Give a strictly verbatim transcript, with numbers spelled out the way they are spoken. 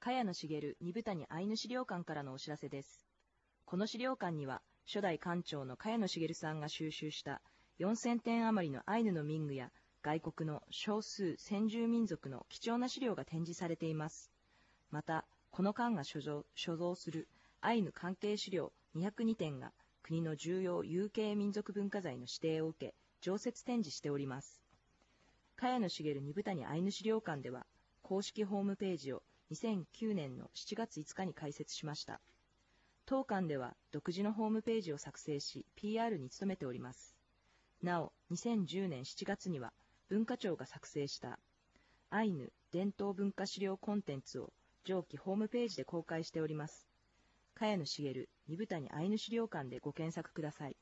茅野茂二部谷アイヌ資料館からのお知らせです。この資料館には、初代館長の茅野茂さんが収集したよんせんてん余りのアイヌの民具や外国の少数先住民族の貴重な資料が展示されています。また、この館が所蔵、所蔵するアイヌ関係資料にひゃくにてんが国の重要有形民族文化財の指定を受け、常設展示しております。茅野茂二部谷アイヌ資料館では、公式ホームページをにせんきゅうねんのしちがついつかに開設しました。当館では独自のホームページを作成し ピーアール に努めております。なお、にせんじゅうねんしちがつには文化庁が作成したアイヌ伝統文化資料コンテンツを上記ホームページで公開しております。茅野茂二部谷アイヌ資料館でご検索ください。